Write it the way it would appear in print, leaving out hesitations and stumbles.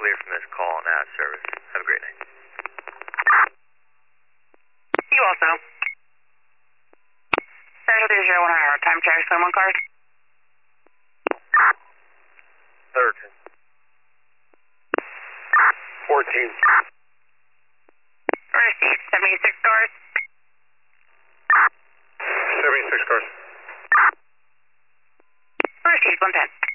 clear from this call and out service. Have a great night. You also. Central 201 hour. Time check. 21 cars. 13. 14. Receive 76 cars. 76 cars. Receive 110.